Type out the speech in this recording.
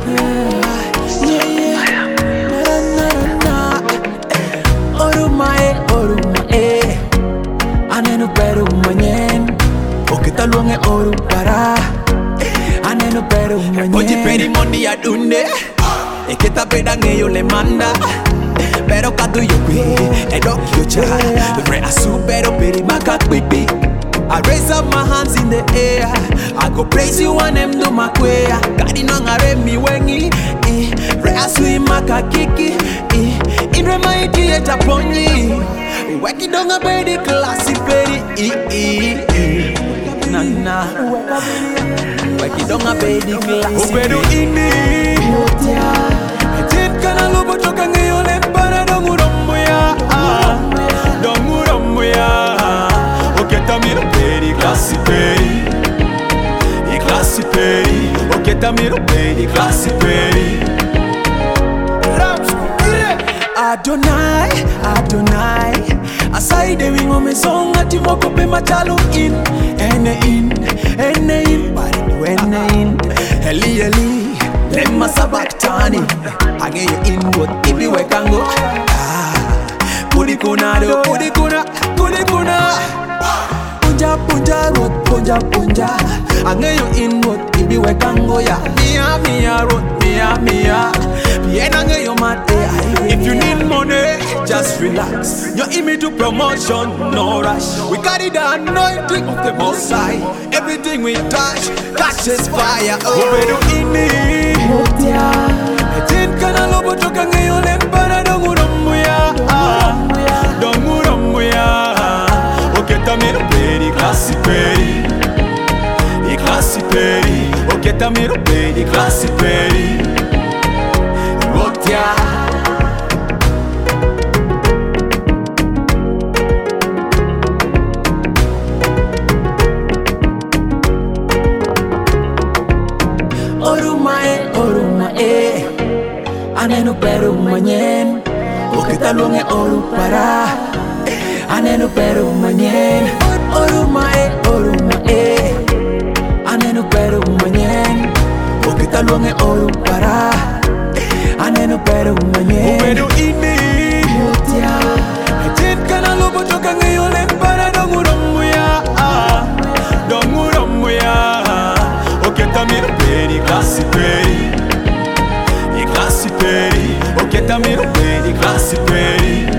Aneno pero manyen oketa luonge oru para aneno pero manyen oji peri mondi adunde eketa beda ngeyo le manda pero kadu yope edok yocha re asu pero peri maka pipi. I raise up my hands in the air. I go praise you and them do my queer. Kadi nangare mi wengi re asu maka kiki in remaiti e japoni. Weki donga bedi classy bedi na Weki donga bedi classy Ubedu ini Ejit kana lupo toka ngeyole para dongu romboya Oketa miro bedi classy bedi classy bedi Oketa miro bedi classy bedi Adonai, Adonai Asai de wingo me song ati moko pe machalo in ene in bari du ene in Eli Eli lemma sabaktani Age yo in what ibi wekango Kudikuna Punja Age yo in what ibi wekango ya Mia road mia Piena nge yo mate. If you need money, just relax. Your image to promotion, no rush. We carry the anointing of the Most High. Everything we touch catches fire. Ubedu ini Ejin kana lobo toka ngeyo lempara dongu rombuya Oketa miro bedi classy bedi classy bedi Oketa miro bedi classy bedi Orumae Aneno pero manyen Oketa luonge oru para Aneno pero manyen Orumae Aneno pero manyen Oketa luonge oru para Aneno pero manyen Ubedu ini Ejin kana lupo toka ngeyo lempara dongu rombuya Oketa miro bedi classy bedi Oketa miro bedi classy bedi